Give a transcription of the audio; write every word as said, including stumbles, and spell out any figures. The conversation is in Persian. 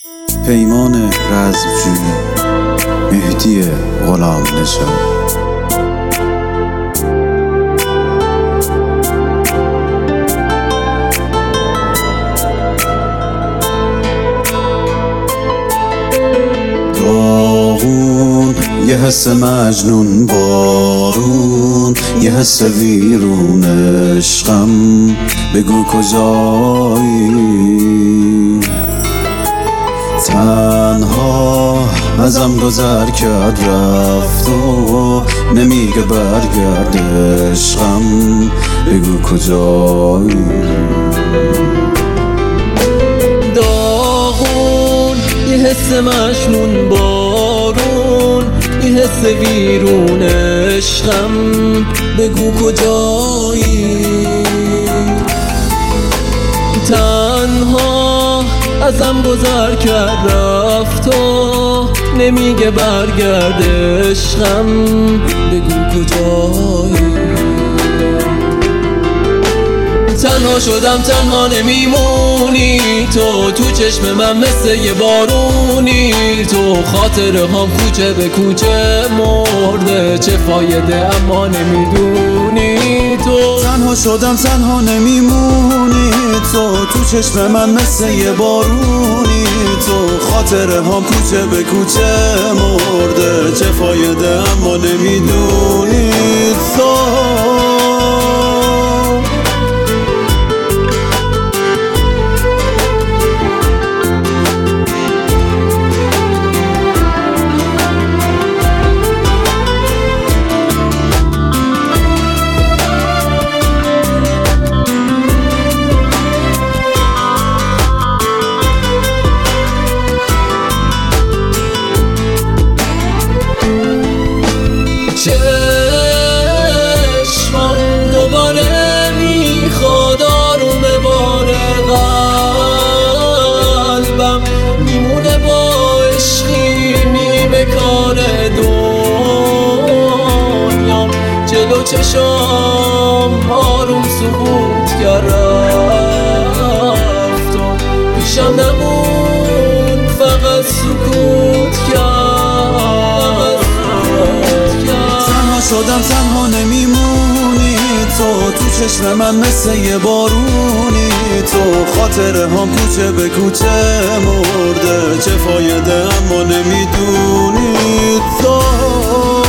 پیمان رزمجویی مهدی غلام نژاد. داغون یه حس مجنون، بارون یه حس ویرون، عشقم بگو کجایی؟ تنها ازم گذر کرد رفت و نمیگه برگرد، عشقم بگو کجایی؟ داغون یه حس مجنون، بارون یه حس ویرون، عشقم بگو کجایی؟ تنها ازم گذر کرد رفت و نمیگه برگرد، عشقم بگو کجایی؟ تنها شدم تنها نمیمونی تو، تو چشم من مثل یه بارونی تو، خاطره هم کوچه به کوچه مرده، چه فایده اما نمیدونی تو. تنها شدم تنها نمیمونی تو، تو چشم من مثل یه بارونی تو، خاطره هم کوچه به کوچه مرده، چه فایده اما نمیدونی تو. چشمم دوباره میخواد آروم باره، قلبم میمونه با عشقی نیمه کار دنیام، جلو چشام آروم سکوت کرد رفت و پیشم نمون فقط سکوت کرد. شدم تنها نمیمونی تو، تو چشم من مثل یه بارونی تو، خاطره هم کوچه به کوچه مرده، چه فایده اما نمیدونی تو.